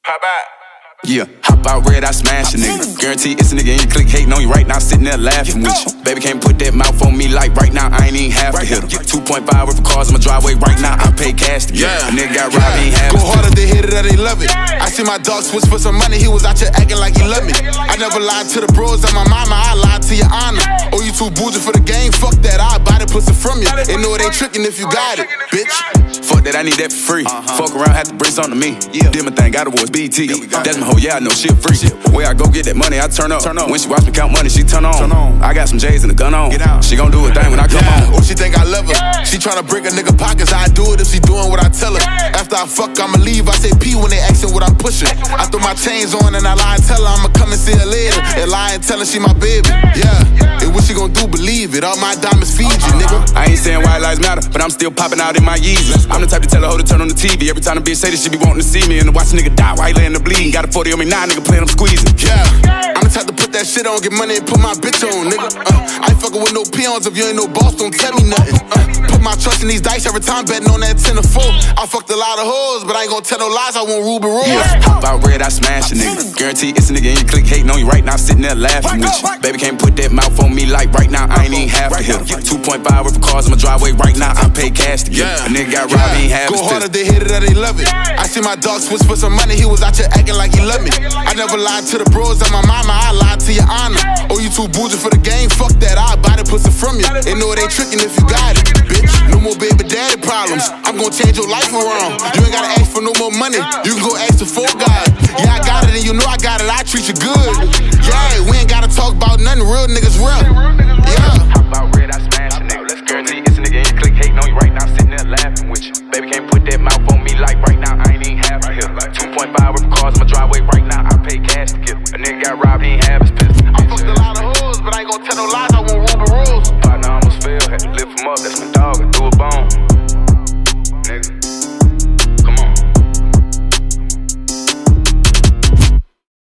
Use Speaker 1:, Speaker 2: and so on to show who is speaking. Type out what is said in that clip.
Speaker 1: Hop out.
Speaker 2: Yeah, hop out red, I smash a nigga. Guarantee it's a nigga in your clique hating on you right now, sitting there laughing with you. Baby can't put that mouth on me like right now, I ain't even half to hit him. 2.5 worth of cars in my driveway right now, I pay cash to get it. A nigga got robbed, he ain't half.
Speaker 3: Go harder, they hit it or they love it. I see my dog switch for some money, he was out here acting like he loved me. I never lied to the bros and my mama, I lied to your honor. Oh, you too bougie for the game, fuck that, I'll buy the pussy from you. They know it ain't tricking if you got it, bitch.
Speaker 2: Fuck that, I need that for free. Fuck around, had to bring something to me. Did my thing, got awards, BT. That's my hoe, yeah, I know she a freak. Where I go get that money, I turn up. When she watch me count money, she turn on. I got some J's and a gun on. She gon' do her thing when I come on.
Speaker 3: Oh, she think I love her. She tryna break a nigga pockets. I do it if she doing what I tell her. After I fuck, I'ma leave. I say P when they asking what I'm pushing. I throw my chains on and I lie and tell her I'ma come and see her later. And lie and tell her she my baby. Yeah, and what she gon' do, believe it. All my diamonds feed you, nigga.
Speaker 2: I ain't saying white lives matter, but I'm still popping out in my Yeezys. I'm the type to tell a hoe to turn on the TV. Every time a bitch say that she be wanting to see me. And to watch a nigga die while he laying the bleeding. Got a 40 on me now, nigga playing, I'm squeezing.
Speaker 3: Yeah, I'm the type to put that shit on, get money and put my bitch on, nigga. I ain't fucking with no peons, if you ain't no boss, don't tell me nothing. Put my trust in these dice every time, betting on that 10 or 4. I fucked a lot of hoes, but I ain't gonna tell no lies, I want Ruby Rose.
Speaker 2: Yeah, hop out red, I smash a nigga. Guarantee it's a nigga in your clique hating on you right now, sitting there laughing with you. Baby can't put that mouth on me like right now, I ain't even half to hit him. 2.5 worth of cars in my driveway right now, I pay cash to get it. A nigga got robbed, he ain't half.
Speaker 3: Go harder, they hit it or they love it. I see my dog switch for some money, he was out here acting like he loved me. I never lied to the bros and my mama, I lied to your honor. Oh, you too bougie for the game, fuck that, I'll buy the pussy from you. They know it ain't tricking if you got it, bitch. No more baby daddy problems, I'm gonna change your life around. You ain't gotta ask for no more money, you can go ask the for God. Yeah, I got it and you know I got it, I treat you good. Yeah, we ain't gotta talk about nothing, real niggas real. Yeah.
Speaker 2: Hop out red, I smash a nigga. Let's guarantee it's a nigga in your clique hating on you right now, sitting there laughing with you. Baby can't put that mouth on me like right now, I ain't even half to hit. 2.5 worth of cars in my driveway right now, I pay cash to get it. A nigga got robbed, he ain't half.